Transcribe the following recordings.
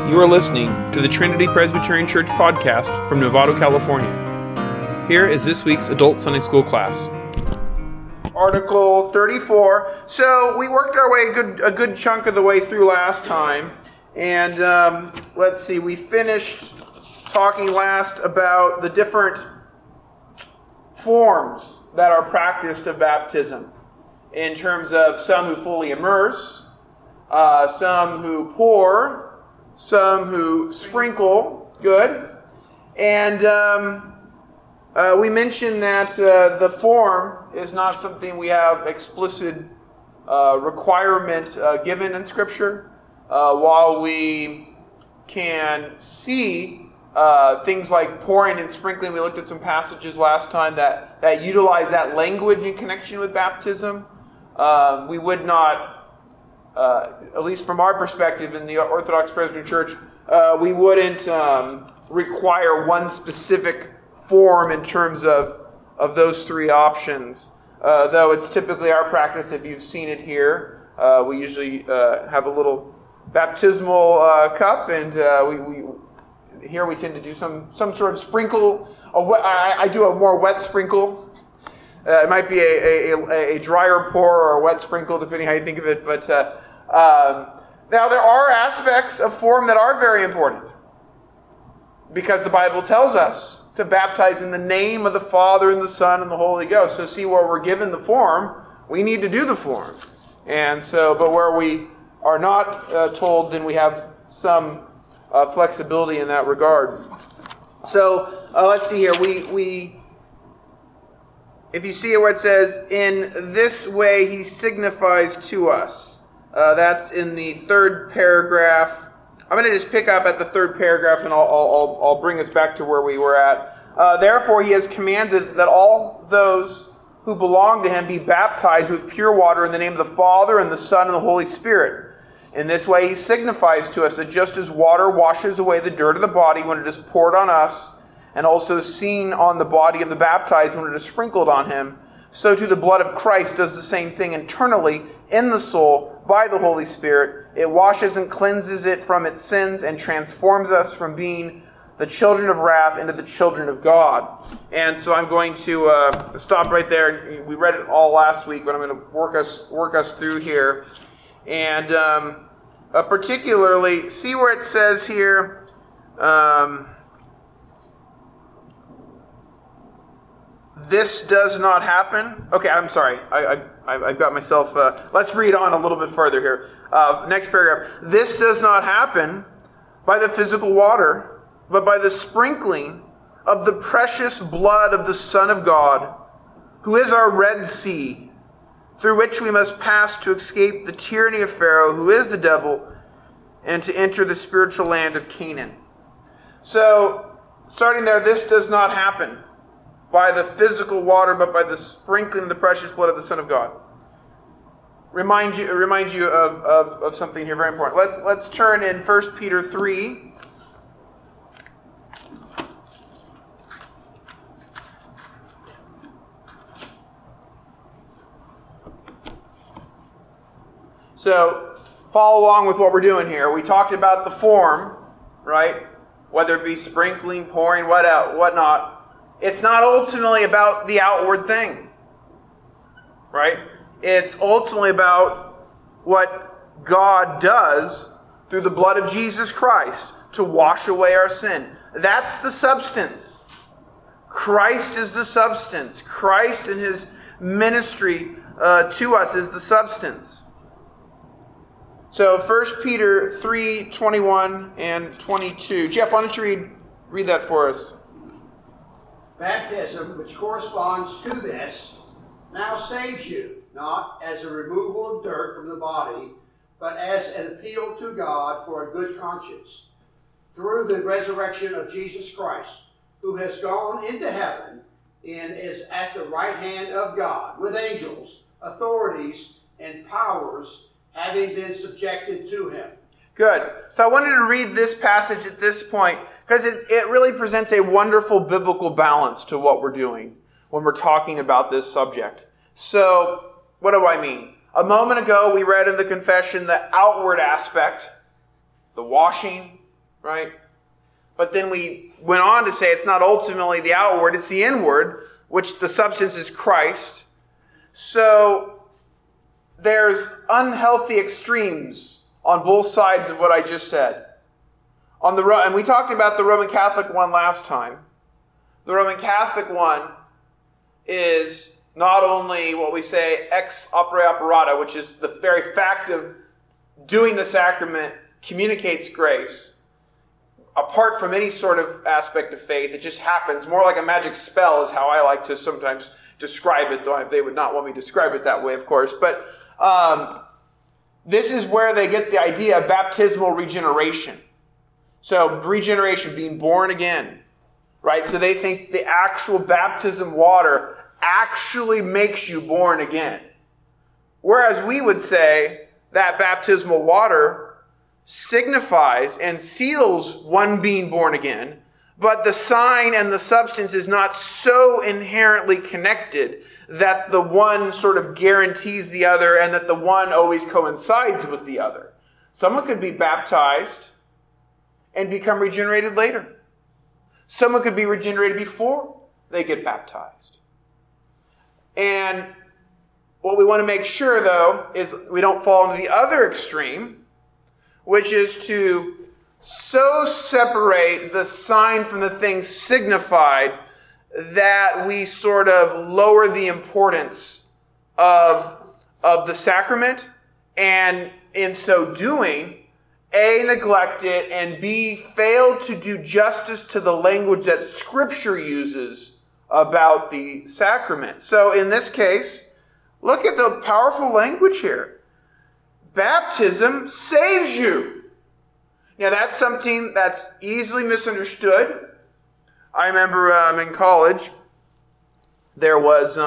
You are listening to the Trinity Presbyterian Church podcast from Novato, California. Here is this week's Adult Sunday School class. Article 34. So we worked our way a good chunk of the way through last time. And let's see, we finished talking last about the different forms that are practiced of baptism, in terms of some who fully immerse, some who pour, some who sprinkle. Good. And we mentioned that the form is not something we have explicit requirement given in Scripture, while we can see things like pouring and sprinkling. We looked at some passages last time that utilize that language in connection with baptism. We would not, at least from our perspective in the Orthodox Presbyterian Church, we wouldn't require one specific form in terms of those three options. Though it's typically our practice, if you've seen it here, we usually have a little baptismal cup, and here we tend to do some sort of sprinkle. I do a more wet sprinkle. It might be a drier pour or a wet sprinkle, depending how you think of it. But now there are aspects of form that are very important, because the Bible tells us to baptize in the name of the Father and the Son and the Holy Ghost. So see, where we're given the form, we need to do the form. And so, but where we are not told, then we have some flexibility in that regard. So let's see here. We if you see it where it says, in this way he signifies to us. That's in the third paragraph. I'm going to just pick up at the third paragraph, and I'll bring us back to where we were at. Therefore he has commanded that all those who belong to him be baptized with pure water in the name of the Father and the Son and the Holy Spirit. In this way he signifies to us that just as water washes away the dirt of the body when it is poured on us, and also seen on the body of the baptized when it is sprinkled on him, so too the blood of Christ does the same thing internally in the soul by the Holy Spirit. It washes and cleanses it from its sins and transforms us from being the children of wrath into the children of God. And so I'm going to stop right there. We read it all last week, but I'm going to work us through here. And particularly, see where it says here, this does not happen. Okay, I'm sorry. I've got myself... let's read on a little bit further here. Next paragraph. This does not happen by the physical water, but by the sprinkling of the precious blood of the Son of God, who is our Red Sea, through which we must pass to escape the tyranny of Pharaoh, who is the devil, and to enter the spiritual land of Canaan. So, starting there, this does not happen by the physical water, but by the sprinkling of the precious blood of the Son of God. Remind you of something here very important. Let's turn in 1 Peter 3. So, follow along with what we're doing here. We talked about the form, right? Whether it be sprinkling, pouring, whatnot. It's not ultimately about the outward thing, right? It's ultimately about what God does through the blood of Jesus Christ to wash away our sin. That's the substance. Christ is the substance. Christ and his ministry to us is the substance. So 1 Peter 3, 21 and 22. Jeff, why don't you read that for us? Baptism, which corresponds to this, now saves you, not as a removal of dirt from the body, but as an appeal to God for a good conscience, through the resurrection of Jesus Christ, who has gone into heaven and is at the right hand of God, with angels, authorities, and powers, having been subjected to him. Good. So I wanted to read this passage at this point because it really presents a wonderful biblical balance to what we're doing when we're talking about this subject. So what do I mean? A moment ago we read in the confession the outward aspect, the washing, right? But then we went on to say it's not ultimately the outward, it's the inward, which the substance is Christ. So there's unhealthy extremes on both sides of what I just said. And we talked about the Roman Catholic one last time. The Roman Catholic one is not only what we say ex opere operata, which is the very fact of doing the sacrament communicates grace, apart from any sort of aspect of faith. It just happens. More like a magic spell is how I like to sometimes describe it, though they would not want me to describe it that way, of course. But this is where they get the idea of baptismal regeneration. So regeneration, being born again, right? So they think the actual baptism water actually makes you born again. Whereas we would say that baptismal water signifies and seals one being born again, but the sign and the substance is not so inherently connected that the one sort of guarantees the other and that the one always coincides with the other. Someone could be baptized and become regenerated later. Someone could be regenerated before they get baptized. And what we want to make sure, though, is we don't fall into the other extreme, which is to so separate the sign from the thing signified that we sort of lower the importance of the sacrament, and in so doing, A, neglect it, and B, fail to do justice to the language that Scripture uses about the sacrament. So in this case, look at the powerful language here. Baptism saves you. Now that's something that's easily misunderstood. I remember in college, there was,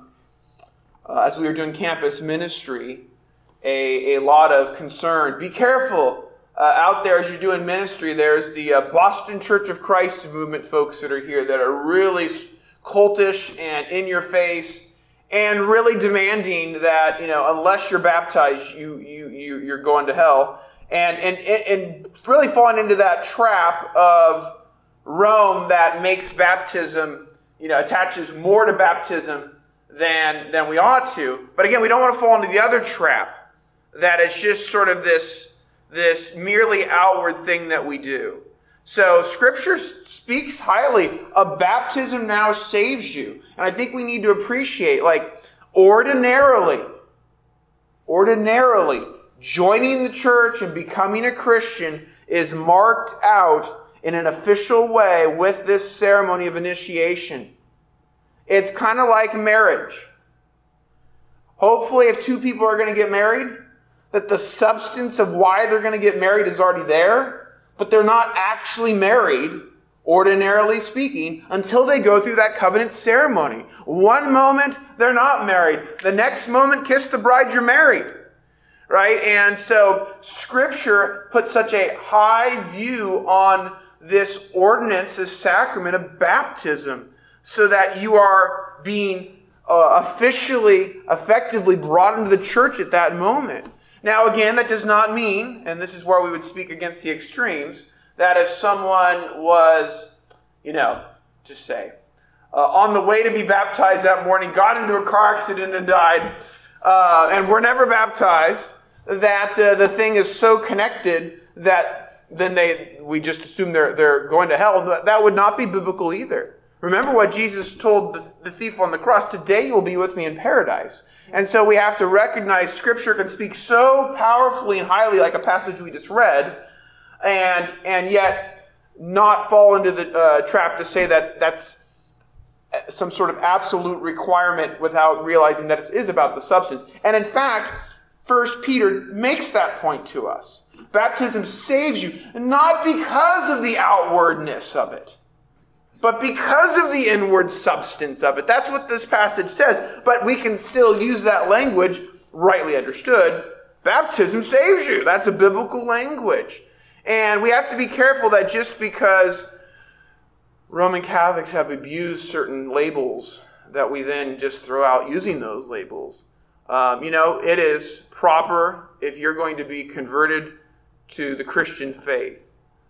as we were doing campus ministry, a lot of concern. Be careful. Out there as you're doing ministry, there's the Boston Church of Christ movement folks that are here that are really cultish and in your face and really demanding that, unless you're baptized, you're going to hell. And really falling into that trap of Rome that makes baptism, attaches more to baptism than we ought to. But again, we don't want to fall into the other trap that it's just sort of this merely outward thing that we do. So Scripture speaks highly of baptism now saves you. And I think we need to appreciate, ordinarily, joining the church and becoming a Christian is marked out in an official way with this ceremony of initiation. It's kind of like marriage. Hopefully, if two people are going to get married, that the substance of why they're going to get married is already there, but they're not actually married, ordinarily speaking, until they go through that covenant ceremony. One moment, they're not married. The next moment, kiss the bride, you're married. Right? And so Scripture puts such a high view on this ordinance, this sacrament of baptism, so that you are being effectively brought into the church at that moment. Now, again, that does not mean, and this is where we would speak against the extremes, that if someone was, just say, on the way to be baptized that morning, got into a car accident and died, and were never baptized, that the thing is so connected that then we just assume they're going to hell. That would not be biblical either. Remember what Jesus told the thief on the cross, today you will be with me in paradise. And so we have to recognize Scripture can speak so powerfully and highly like a passage we just read, and yet not fall into the trap to say that that's some sort of absolute requirement without realizing that it is about the substance. And in fact, 1 Peter makes that point to us. Baptism saves you, not because of the outwardness of it, but because of the inward substance of it. That's what this passage says. But we can still use that language, rightly understood. Baptism saves you. That's a biblical language. And we have to be careful that just because Roman Catholics have abused certain labels, that we then just throw out using those labels. It is proper, if you're going to be converted to the Christian faith,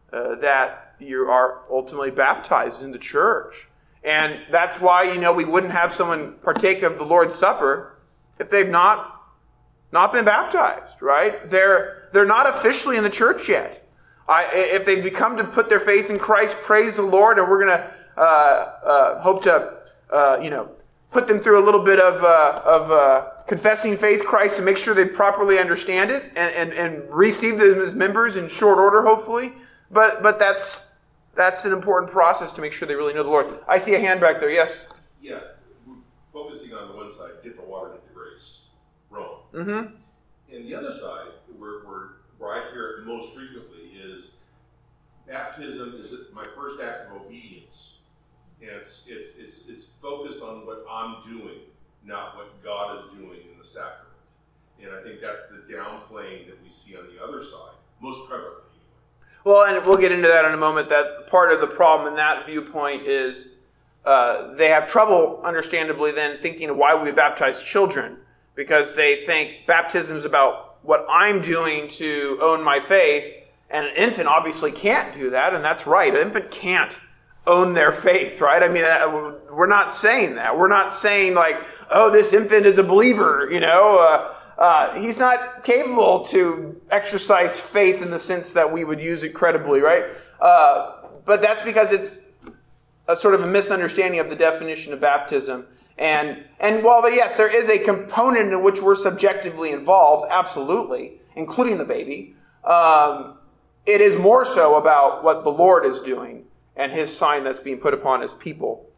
that you are ultimately baptized in the church. And that's why, we wouldn't have someone partake of the Lord's Supper if they've not been baptized, right? They're not officially in the church yet. If they've become to put their faith in Christ, praise the Lord, and we're going to hope to, put them through a little bit of confessing faith Christ to make sure they properly understand it and receive them as members in short order, hopefully. But that's an important process to make sure they really know the Lord. I see a hand back there. Yes? Yeah. Focusing on the one side, get the water, get the grace. Rome. Mm-hmm. And the other side, where I hear it most frequently, is baptism is my first act of obedience. And it's focused on what I'm doing, not what God is doing in the sacrament. And I think that's the downplaying that we see on the other side, most prevalently. Well, and we'll get into that in a moment. That part of the problem in that viewpoint is they have trouble, understandably, then thinking of why we baptize children, because they think baptism is about what I'm doing to own my faith, and an infant obviously can't do that, and that's right. An infant can't own their faith, right? I mean, we're not saying that. We're not saying like, oh, this infant is a believer, he's not capable to exercise faith in the sense that we would use it credibly, right? But that's because it's a sort of a misunderstanding of the definition of baptism. And while, yes, there is a component in which we're subjectively involved, absolutely, including the baby, it is more so about what the Lord is doing and his sign that's being put upon his people.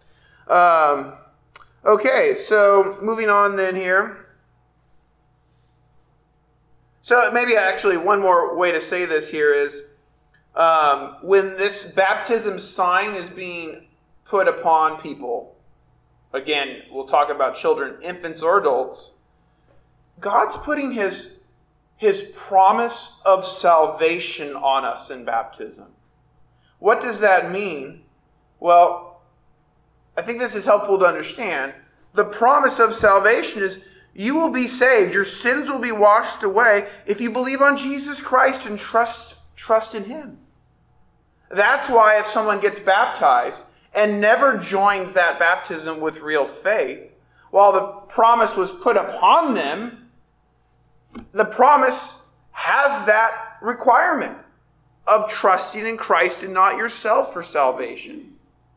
Okay, so moving on then here. So maybe actually one more way to say this here is when this baptism sign is being put upon people, again, we'll talk about children, infants, or adults, God's putting his promise of salvation on us in baptism. What does that mean? Well, I think this is helpful to understand. The promise of salvation is you will be saved. Your sins will be washed away if you believe on Jesus Christ and trust in him. That's why if someone gets baptized and never joins that baptism with real faith, while the promise was put upon them, the promise has that requirement of trusting in Christ and not yourself for salvation.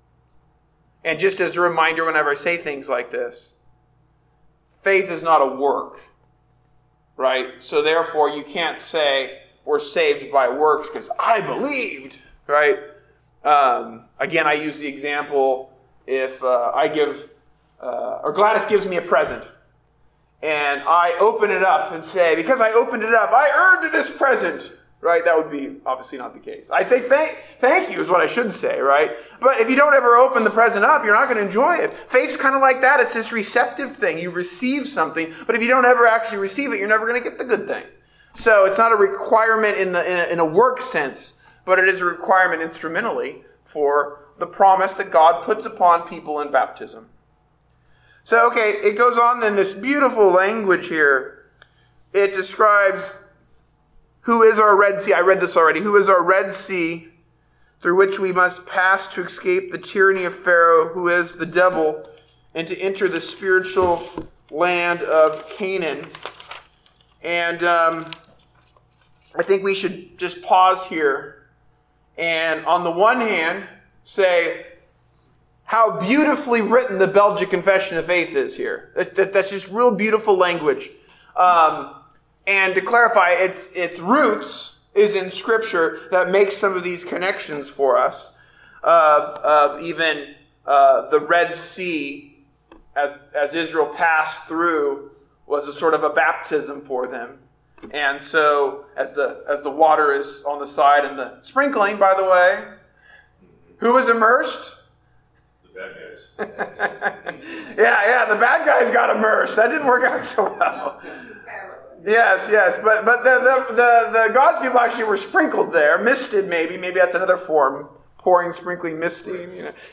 And just as a reminder, whenever I say things like this, faith is not a work, right? So therefore, you can't say we're saved by works because I believed, right? Again, I use the example if I give, or Gladys gives me a present, and I open it up and say, because I opened it up, I earned this present, right? That would be obviously not the case. I'd say thank you is what I should say, right? But if you don't ever open the present up, you're not going to enjoy it. Faith's kind of like that. It's this receptive thing. You receive something, but if you don't ever actually receive it, you're never going to get the good thing. So it's not a requirement in a work sense, but it is a requirement instrumentally for the promise that God puts upon people in baptism. So, okay, it goes on then, this beautiful language here. It describes who is our Red Sea. I read this already. Who is our Red Sea through which we must pass to escape the tyranny of Pharaoh, who is the devil, and to enter the spiritual land of Canaan. And I think we should just pause here and on the one hand say how beautifully written the Belgic Confession of Faith is here. That's just real beautiful language. And to clarify, its roots is in Scripture that makes some of these connections for us of even the Red Sea, as Israel passed through, was a sort of a baptism for them. And so, as the water is on the side and the sprinkling, by the way, who was immersed? The bad guys. Yeah, the bad guys got immersed. That didn't work out so well. Yes, but the God's people actually were sprinkled there, misted maybe that's another form, pouring, sprinkling, misting.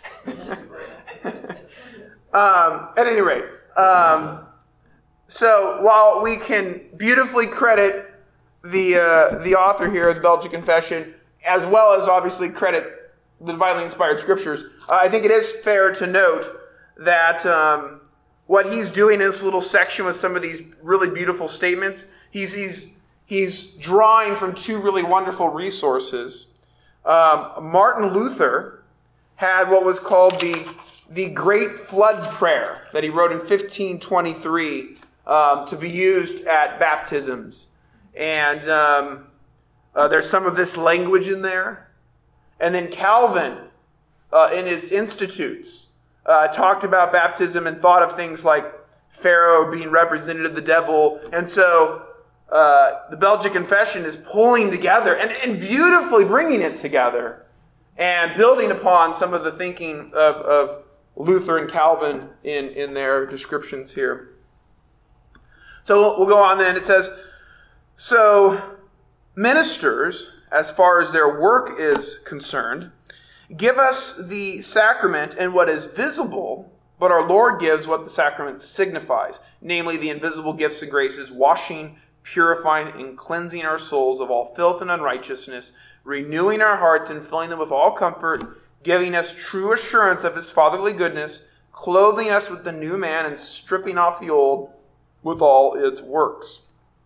At any rate, so while we can beautifully credit the author here of the Belgic Confession as well as obviously credit the divinely inspired scriptures, I think it is fair to note that what he's doing in this little section with some of these really beautiful statements, he's drawing from two really wonderful resources. Martin Luther had what was called the Great Flood Prayer that he wrote in 1523 to be used at baptisms. And there's some of this language in there. And then Calvin, in his Institutes, talked about baptism and thought of things like Pharaoh being representative of the devil. And so the Belgic Confession is pulling together and beautifully bringing it together and building upon some of the thinking of Luther and Calvin in their descriptions here. So we'll go on then. It says, so ministers, as far as their work is concerned, give us the sacrament and what is visible, but our Lord gives what the sacrament signifies, namely the invisible gifts and graces, washing, purifying, and cleansing our souls of all filth and unrighteousness, renewing our hearts and filling them with all comfort, giving us true assurance of his fatherly goodness, clothing us with the new man and stripping off the old with all its works.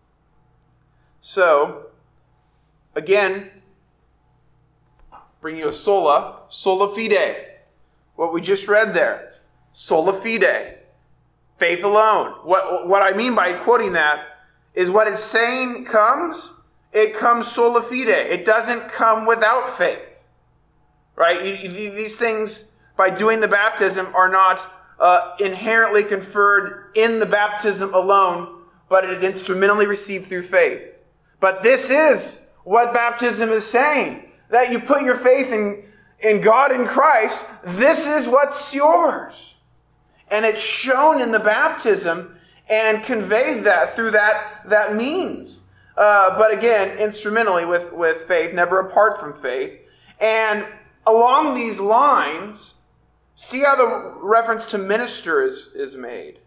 So, again, bring you a sola fide. What we just read there. Sola fide. Faith alone. What I mean by quoting that is what it's saying comes, it comes sola fide. It doesn't come without faith. Right? These things, by doing the baptism, are not inherently conferred in the baptism alone, but it is instrumentally received through faith. But this is what baptism is saying. That you put your faith in God and Christ, this is what's yours. And it's shown in the baptism and conveyed that through that means. But again, instrumentally with faith, never apart from faith. And along these lines, see how the reference to minister is made.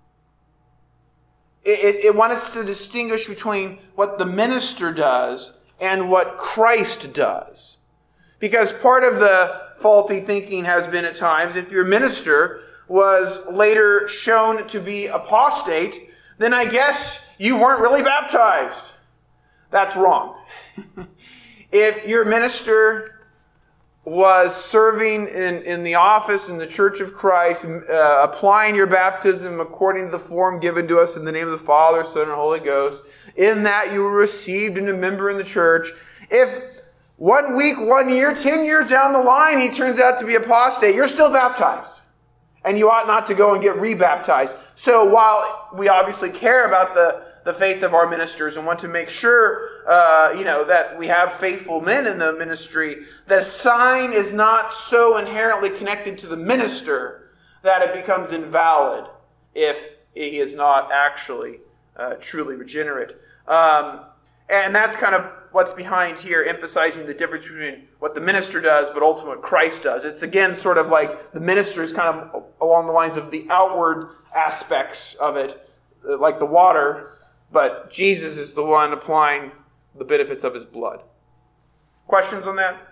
It wants us to distinguish between what the minister does and what Christ does. Because part of the faulty thinking has been at times, if your minister was later shown to be apostate, then I guess you weren't really baptized. That's wrong. If your minister was serving in the office in the Church of Christ, applying your baptism according to the form given to us in the name of the Father, Son, and Holy Ghost, in that you were received and a member in the church. If 1 week, 1 year, 10 years down the line, he turns out to be apostate, you're still baptized. And you ought not to go and get rebaptized. So while we obviously care about the faith of our ministers and want to make sure that we have faithful men in the ministry, the sign is not so inherently connected to the minister that it becomes invalid if he is not actually truly regenerate. And that's kind of what's behind here, emphasizing the difference between what the minister does, but ultimately what Christ does. It's again sort of like the minister is kind of along the lines of the outward aspects of it, like the water, but Jesus is the one applying the benefits of his blood. Questions on that?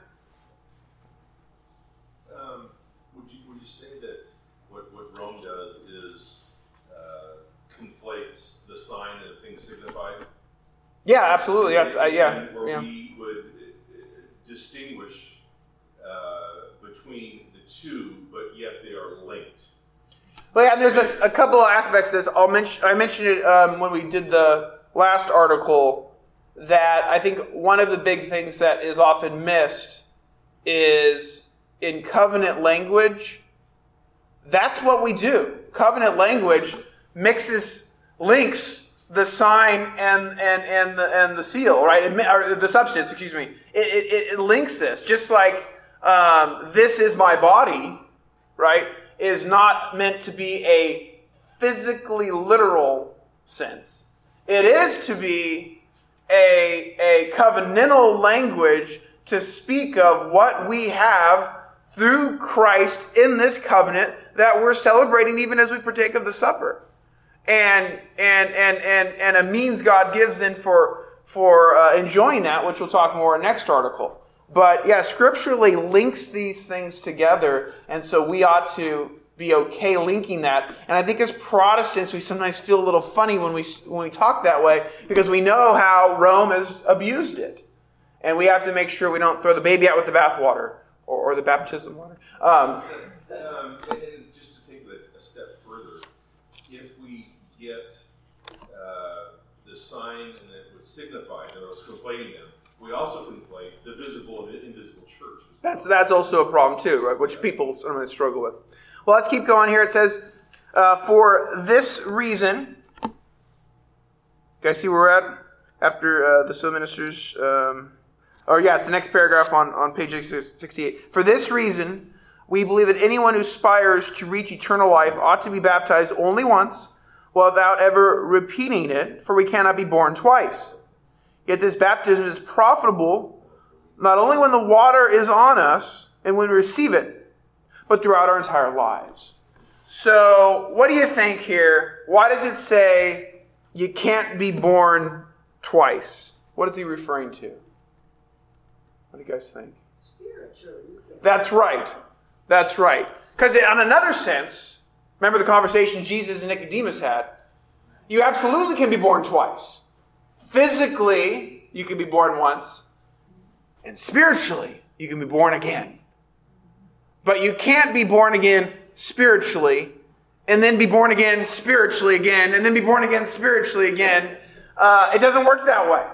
Would you say that what Rome does is conflates the sign and the thing signified? Yeah, absolutely. We would distinguish between the two, but yet they are linked. Well, yeah, there's a couple of aspects to this. I mentioned it when we did the last article, that I think one of the big things that is often missed is in covenant language. That's what we do. Covenant language links the sign and the seal, right? Or the substance, excuse me. It links this. Just like this is my body, right, is not meant to be a physically literal sense. It is to be a covenantal language to speak of what we have through Christ in this covenant that we're celebrating even as we partake of the supper. And a means God gives then for enjoying that, which we'll talk more in next article. But yeah, scripturally links these things together, and so we ought to be okay linking that. And I think as Protestants, we sometimes feel a little funny when we talk that way, because we know how Rome has abused it. And we have to make sure we don't throw the baby out with the bathwater, or the baptism water. And just to take it a step further, if we get the sign and it was signified, and I was conflating them, we also conflate the visible and invisible church. That's also a problem too, right? Which people sometimes struggle with. Well, let's keep going here. It says, for this reason, you guys see where we're at? After the so ministers, it's the next paragraph on page 68. For this reason, we believe that anyone who aspires to reach eternal life ought to be baptized only once, without ever repeating it, for we cannot be born twice. Yet this baptism is profitable not only when the water is on us and when we receive it, but throughout our entire lives. So, what do you think here? Why does it say you can't be born twice? What is he referring to? What do you guys think? Spiritually. That's right. That's right. Because on another sense, remember the conversation Jesus and Nicodemus had? You absolutely can be born twice. Physically, you can be born once. And spiritually, you can be born again. But you can't be born again spiritually, and then be born again spiritually again, and then be born again spiritually again. It doesn't work that way.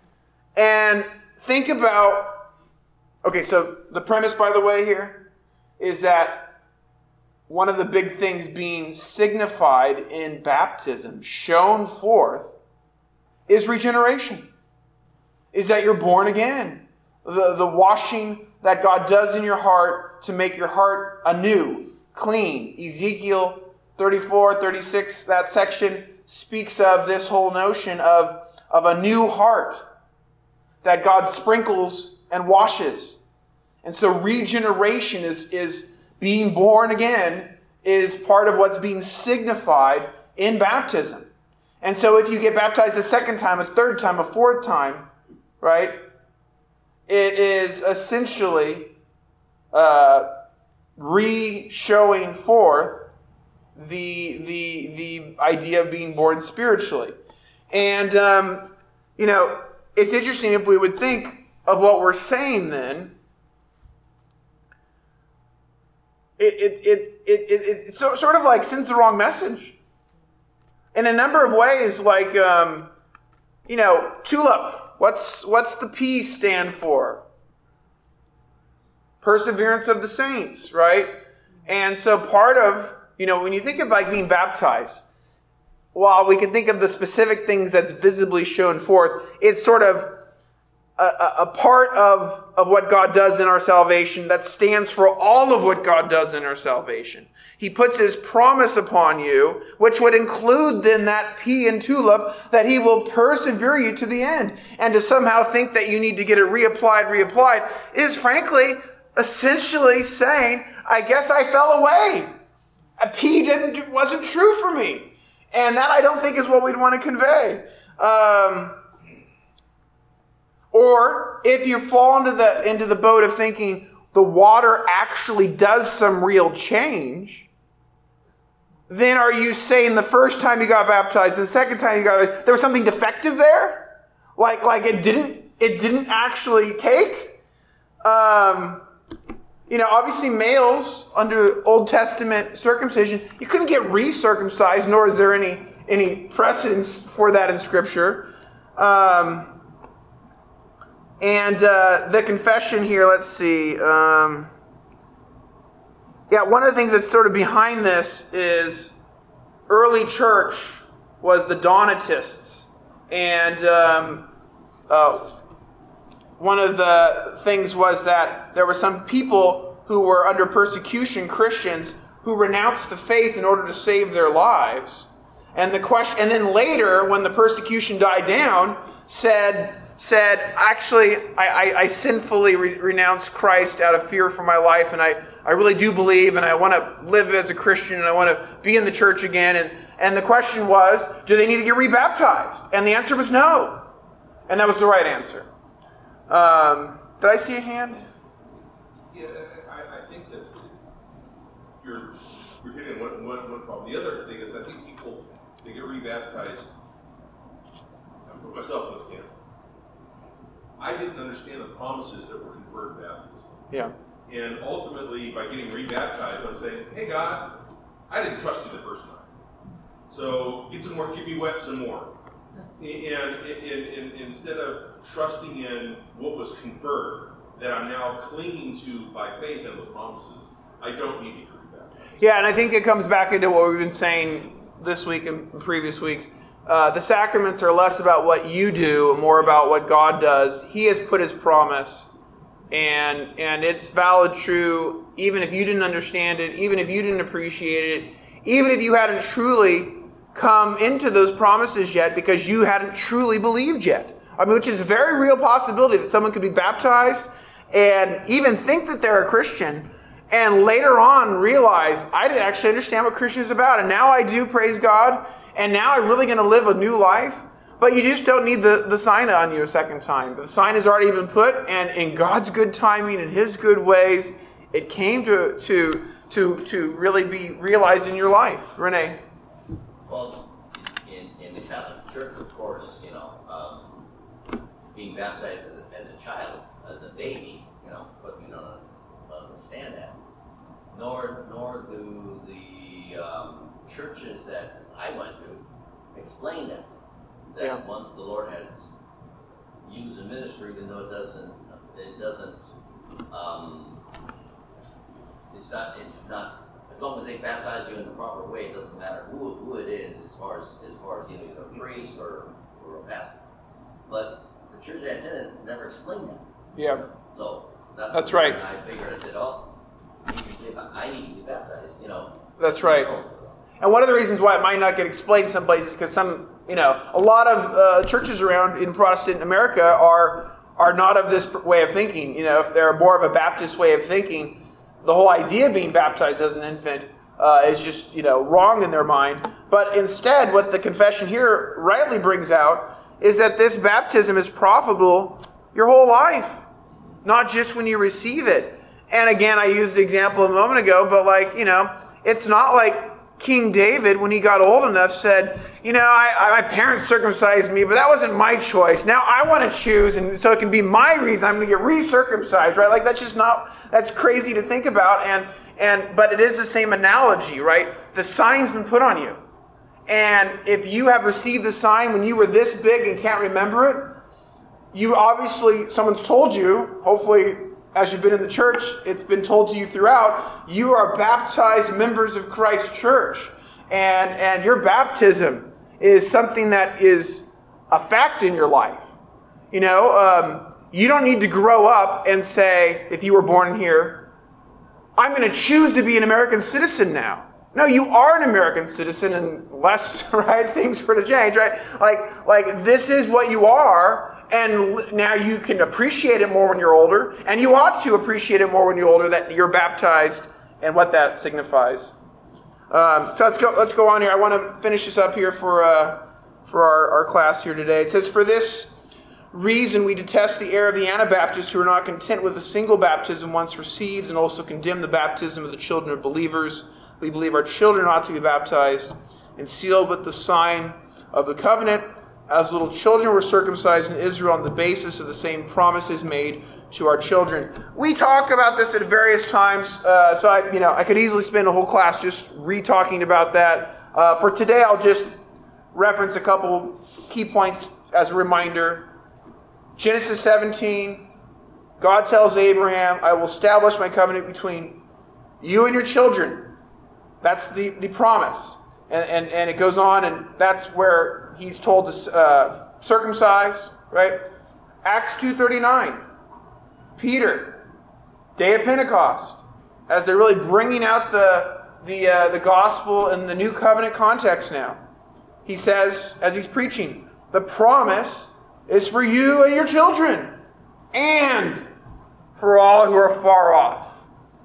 And think about, okay, so the premise, by the way, here is that one of the big things being signified in baptism, shown forth, is regeneration. Is that you're born again. The washing that God does in your heart to make your heart anew, clean. Ezekiel 34, 36, that section speaks of this whole notion of a new heart that God sprinkles and washes. And so regeneration is being born again is part of what's being signified in baptism. And so if you get baptized a second time, a third time, a fourth time, right, it is essentially re-showing forth the idea of being born spiritually. And, it's interesting if we would think of what we're saying then. It sort of like sends the wrong message. In a number of ways, like, TULIP. What's the P stand for? Perseverance of the saints, right? And so part of, when you think of like being baptized, while we can think of the specific things that's visibly shown forth, it's sort of a part of what God does in our salvation that stands for all of what God does in our salvation. He puts his promise upon you, which would include then that P in TULIP, that he will persevere you to the end. And to somehow think that you need to get it reapplied, is frankly, essentially saying, I guess I fell away. A P wasn't true for me. And that I don't think is what we'd want to convey. Or if you fall into the boat of thinking the water actually does some real change, then are you saying the first time you got baptized, the second time you got baptized, there was something defective there? Like it didn't actually take? Obviously males under Old Testament circumcision, you couldn't get recircumcised, nor is there any precedence for that in Scripture. And the confession here, let's see. One of the things that's sort of behind this is early church was the Donatists. And one of the things was that there were some people who were under persecution, Christians, who renounced the faith in order to save their lives. And then later, when the persecution died down, said, actually, I sinfully renounced Christ out of fear for my life, and I really do believe, and I want to live as a Christian, and I want to be in the church again. And the question was, do they need to get rebaptized? And the answer was no. And that was the right answer. Did I see a hand? Yeah, I think that you're hitting one problem. The other thing is, I think people, they get rebaptized. I put myself in this camp. I didn't understand the promises that were conferred in baptism. Yeah. And ultimately, by getting rebaptized, I'm saying, hey God, I didn't trust you the first time. So get some more, get me wet some more. And instead of trusting in what was conferred, that I'm now clinging to by faith in those promises, I don't need to get rebaptized. Yeah, and I think it comes back into what we've been saying this week and previous weeks. The sacraments are less about what you do, more about what God does. He has put his promise, and it's valid, true, even if you didn't understand it, even if you didn't appreciate it, even if you hadn't truly come into those promises yet because you hadn't truly believed yet. I mean, which is a very real possibility that someone could be baptized and even think that they're a Christian, and later on realize, I didn't actually understand what Christian is about, and now I do, praise God, and now I'm really going to live a new life. But you just don't need the sign on you a second time. The sign has already been put, and in God's good timing and his good ways, it came to really be realized in your life. Renee? Well, in the Catholic Church, of course, being baptized as a child, as a baby, but you don't understand that. Nor do the churches that I went to explain that. Yeah. Once the Lord has used the ministry, even though it's not. As long as they baptize you in the proper way, it doesn't matter who it is, as far as either a priest or a pastor. But the church I attended never explained that. Yeah. So that's right. And I figured, I said, I need to be baptized. That's right. And one of the reasons why it might not get explained some places, because a lot of churches around in Protestant America are not of this way of thinking. If they're more of a Baptist way of thinking, the whole idea of being baptized as an infant is just, wrong in their mind. But instead, what the confession here rightly brings out is that this baptism is profitable your whole life, not just when you receive it. And again, I used the example a moment ago, but it's not like King David, when he got old enough, said, my parents circumcised me, but that wasn't my choice. Now I want to choose, and so it can be my reason I'm going to get recircumcised, right? Like that's crazy to think about, but it is the same analogy, right? The sign's been put on you. And if you have received the sign when you were this big and can't remember it, you obviously, someone's told you, hopefully as you've been in the church, it's been told to you throughout, you are baptized members of Christ's church. And your baptism is something that is a fact in your life. You don't need to grow up and say, if you were born here, I'm going to choose to be an American citizen now. No, you are an American citizen unless, right, things were to change, right? Like this is what you are. And now you can appreciate it more when you're older, and you ought to appreciate it more when you're older, that you're baptized and what that signifies. So let's go on here. I want to finish this up here for our class here today. It says, for this reason we detest the error of the Anabaptists, who are not content with a single baptism once received, and also condemn the baptism of the children of believers. We believe our children ought to be baptized and sealed with the sign of the covenant, as little children were circumcised in Israel on the basis of the same promises made to our children. We talk about this at various times, so I could easily spend a whole class just re-talking about that. For today, I'll just reference a couple key points as a reminder. Genesis 17, God tells Abraham, I will establish my covenant between you and your children. That's the promise. And it goes on, and that's where he's told to circumcise, right? Acts 2:39. Peter, day of Pentecost, as they're really bringing out the gospel in the new covenant context now. He says, as he's preaching, the promise is for you and your children, and for all who are far off,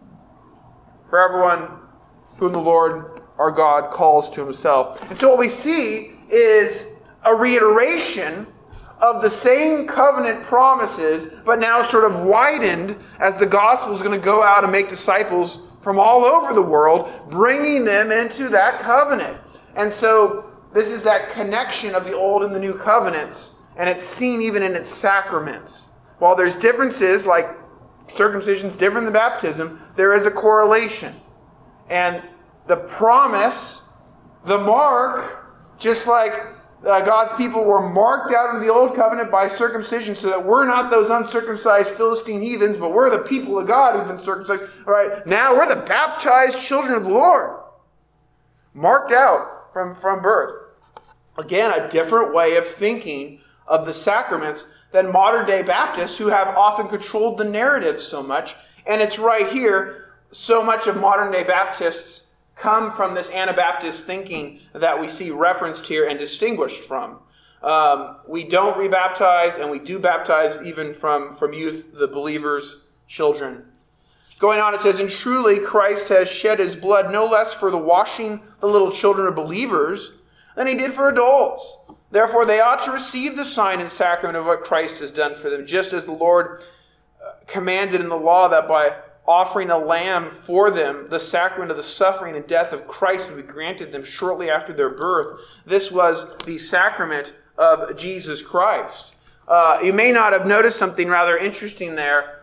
for everyone whom the Lord our God calls to himself. And so what we see is a reiteration of the same covenant promises, but now sort of widened as the gospel is going to go out and make disciples from all over the world, bringing them into that covenant. And so this is that connection of the old and the new covenants, and it's seen even in its sacraments. While there's differences, like circumcision is different than baptism, there is a correlation. And the promise, the mark, just like God's people were marked out in the old covenant by circumcision so that we're not those uncircumcised Philistine heathens, but we're the people of God who've been circumcised. All right, now we're the baptized children of the Lord. Marked out from birth. Again, a different way of thinking of the sacraments than modern day Baptists, who have often controlled the narrative so much. And it's right here, so much of modern day Baptists come from this Anabaptist thinking that we see referenced here and distinguished from. We don't rebaptize, and we do baptize even from youth, the believers' children. Going on, it says, and truly Christ has shed his blood no less for the washing the little children of believers than he did for adults. Therefore, they ought to receive the sign and sacrament of what Christ has done for them, just as the Lord commanded in the law that by offering a lamb for them, the sacrament of the suffering and death of Christ would be granted them shortly after their birth. This was the sacrament of Jesus Christ. You may not have noticed something rather interesting there.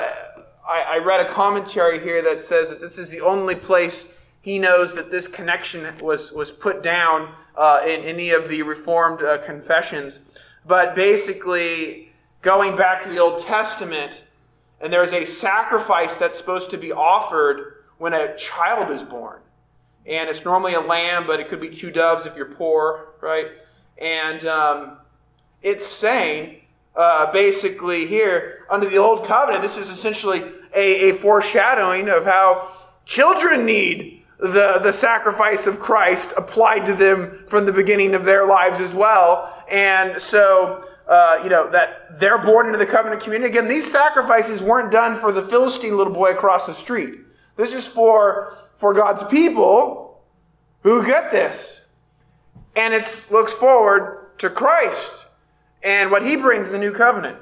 I read a commentary here that says that this is the only place he knows that this connection was put down in any of the Reformed confessions. But basically, going back to the Old Testament, and there's a sacrifice that's supposed to be offered when a child is born. And it's normally a lamb, but it could be 2 doves if you're poor, right? And it's saying, basically here, under the Old Covenant, this is essentially a foreshadowing of how children need the sacrifice of Christ applied to them from the beginning of their lives as well. And so, that they're born into the covenant community. Again, these sacrifices weren't done for the Philistine little boy across the street. This is for God's people who get this. And it looks forward to Christ and what he brings in the new covenant.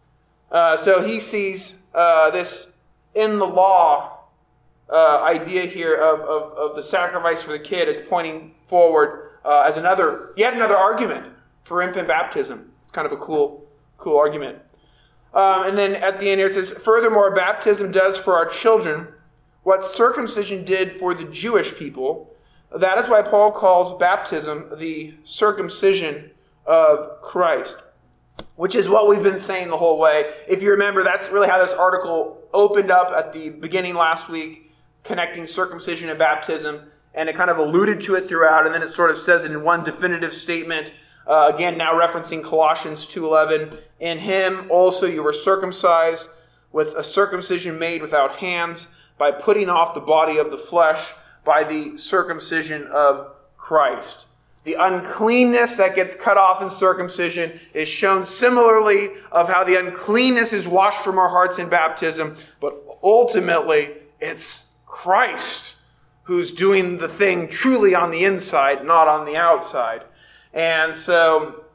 So he sees this in the law idea here of the sacrifice for the kid as pointing forward as yet another argument for infant baptism. It's kind of a cool argument. And then at the end here it says, furthermore, baptism does for our children what circumcision did for the Jewish people. That is why Paul calls baptism the circumcision of Christ, which is what we've been saying the whole way. If you remember, that's really how this article opened up at the beginning last week, connecting circumcision and baptism, and it kind of alluded to it throughout, and then it sort of says it in one definitive statement, again now referencing Colossians 2:11, in him also you were circumcised with a circumcision made without hands, by putting off the body of the flesh by the circumcision of Christ. The uncleanness that gets cut off in circumcision is shown similarly of how the uncleanness is washed from our hearts in baptism, but ultimately it's Christ who's doing the thing truly on the inside, not on the outside. And so,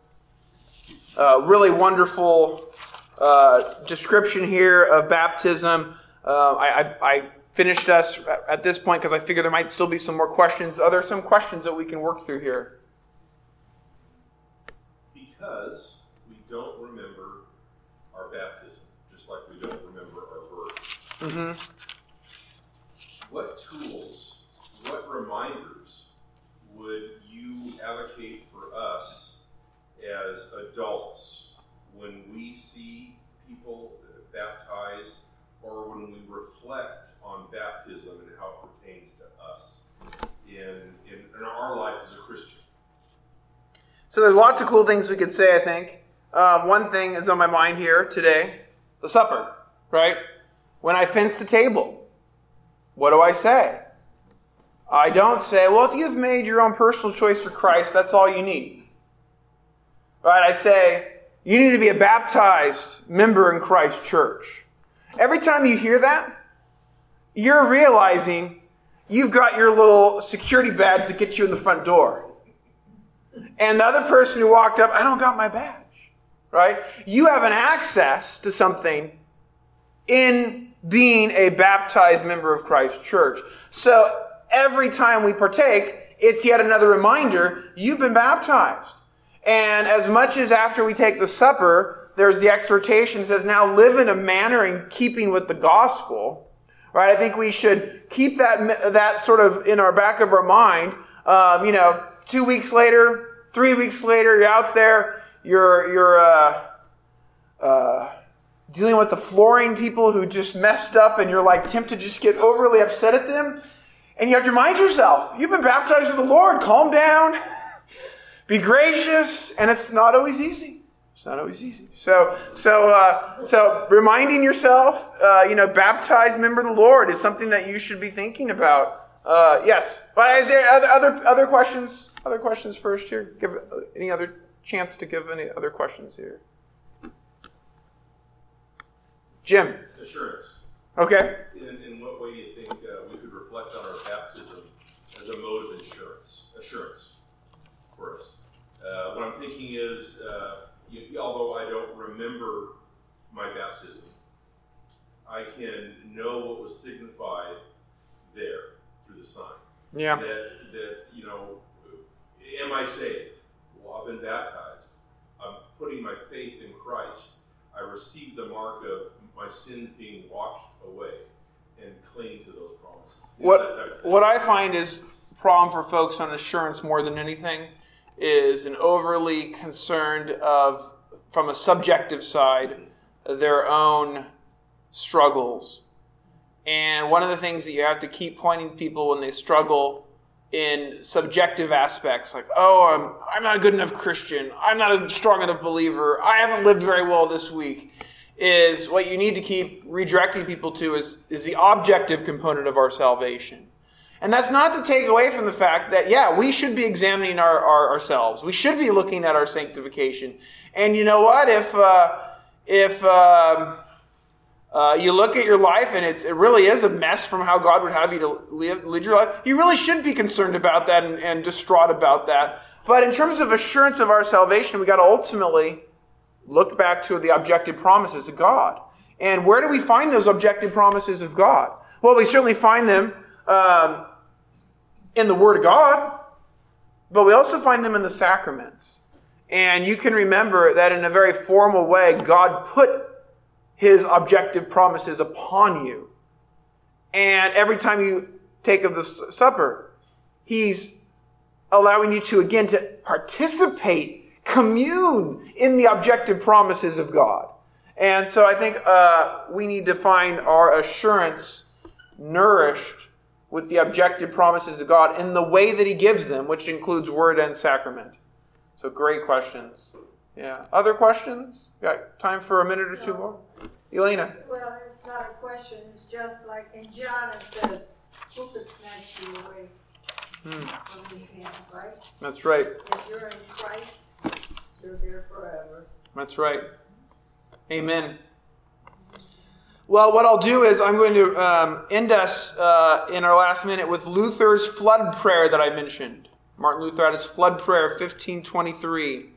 really wonderful description here of baptism. I finished us at this point because I figure there might still be some more questions. Are there some questions that we can work through here? Because we don't remember our baptism, just like we don't remember our birth. Mm-hmm. What tools, what reminders would you advocate for us as adults when we see people baptized, or when we reflect on baptism and how it pertains to us in our life as a Christian? So there's lots of cool things we could say, I think. One thing is on my mind here today, the supper, right? When I fence the table, what do I say? I don't say, well, if you've made your own personal choice for Christ, that's all you need. Right? I say, you need to be a baptized member in Christ's church. Every time you hear that, you're realizing you've got your little security badge to get you in the front door. And the other person who walked up, I don't got my badge. right? You have an access to something in being a baptized member of Christ's church. So every time we partake, it's yet another reminder, you've been baptized. And as much as after we take the supper, there's the exhortation that says, now live in a manner in keeping with the gospel, right? I think we should keep that sort of in our back of our mind. 2 weeks later, 3 weeks later, you're out there, you're dealing with the flooring people who just messed up, and you're like tempted to just get overly upset at them. And you have to remind yourself, you've been baptized with the Lord. Calm down. Be gracious. And it's not always easy. It's not always easy. So reminding yourself, baptized member of the Lord is something that you should be thinking about. Yes. But is there other questions? Other questions first here? Give any other chance to give any other questions here? Jim. Assurance. Okay. In what way do you think we could reflect on our baptism as a mode of assurance for us? What I'm thinking is, although I don't remember my baptism, I can know what was signified there through the sign. Yeah. That am I saved? Well, I've been baptized. I'm putting my faith in Christ. I received the mark of my sins being washed away, and cling to those promises. What I find is problem for folks on assurance more than anything is an overly concerned of, from a subjective side, their own struggles. And one of the things that you have to keep pointing to people when they struggle in subjective aspects, like, I'm not a good enough Christian, I'm not a strong enough believer, I haven't lived very well this week, is what you need to keep redirecting people to is the objective component of our salvation. And that's not to take away from the fact that, we should be examining ourselves. We should be looking at our sanctification. And you know what? If you look at your life and it really is a mess from how God would have you to lead your life, you really should be concerned about that and distraught about that. But in terms of assurance of our salvation, we got to ultimately look back to the objective promises of God. And where do we find those objective promises of God? Well, we certainly find them in the Word of God, but we also find them in the sacraments. And you can remember that in a very formal way, God put His objective promises upon you. And every time you take of the supper, He's allowing you to, again, to participate, commune in the objective promises of God. And so I think we need to find our assurance nourished with the objective promises of God in the way that He gives them, which includes word and sacrament. So great questions. Yeah. Other questions? Got time for a minute or two more? Elena? Well, it's not a question. It's just like in John it says, who could snatch you away from His hand, right? That's right. If you're in Christ, you're there forever. That's right. Amen. Well, what I'll do is I'm going to end us in our last minute with Luther's flood prayer that I mentioned. Martin Luther had his flood prayer, 1523.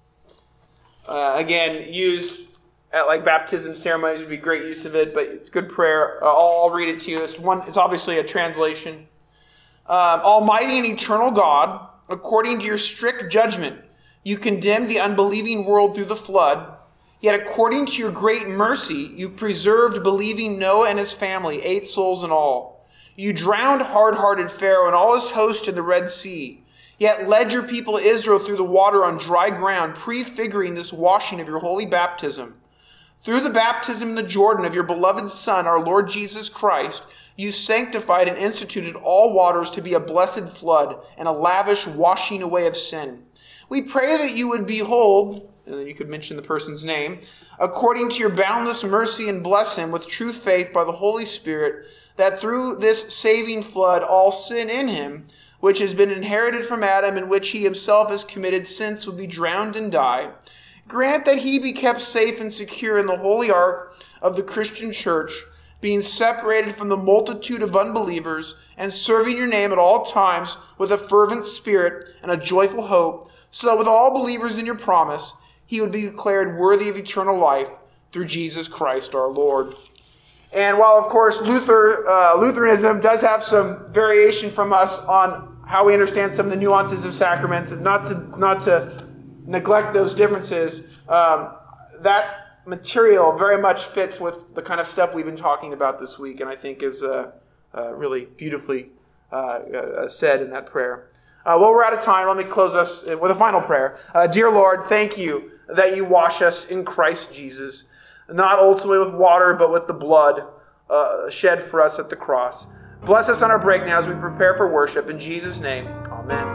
Again, used at like baptism ceremonies would be great use of it, but it's good prayer. I'll read it to you. It's obviously a translation. Almighty and eternal God, according to your strict judgment, you condemned the unbelieving world through the flood. Yet according to your great mercy, you preserved believing Noah and his family, 8 souls in all. You drowned hard-hearted Pharaoh and all his host in the Red Sea, yet led your people Israel through the water on dry ground, prefiguring this washing of your holy baptism. Through the baptism in the Jordan of your beloved Son, our Lord Jesus Christ, you sanctified and instituted all waters to be a blessed flood and a lavish washing away of sin. We pray that you would behold, and then you could mention the person's name, according to your boundless mercy, and bless him with true faith by the Holy Spirit, that through this saving flood all sin in him, which has been inherited from Adam, and which he himself has committed since, would be drowned and die. Grant that he be kept safe and secure in the holy ark of the Christian church, being separated from the multitude of unbelievers, and serving your name at all times with a fervent spirit and a joyful hope, so that with all believers in your promise, he he would be declared worthy of eternal life through Jesus Christ our Lord. And while, of course, Lutheranism does have some variation from us on how we understand some of the nuances of sacraments, and not to neglect those differences, that material very much fits with the kind of stuff we've been talking about this week, and I think is really beautifully said in that prayer. Well, we're out of time. Let me close us with a final prayer. Dear Lord, thank you that you wash us in Christ Jesus, not ultimately with water, but with the blood shed for us at the cross. Bless us on our break now as we prepare for worship. In Jesus' name, amen.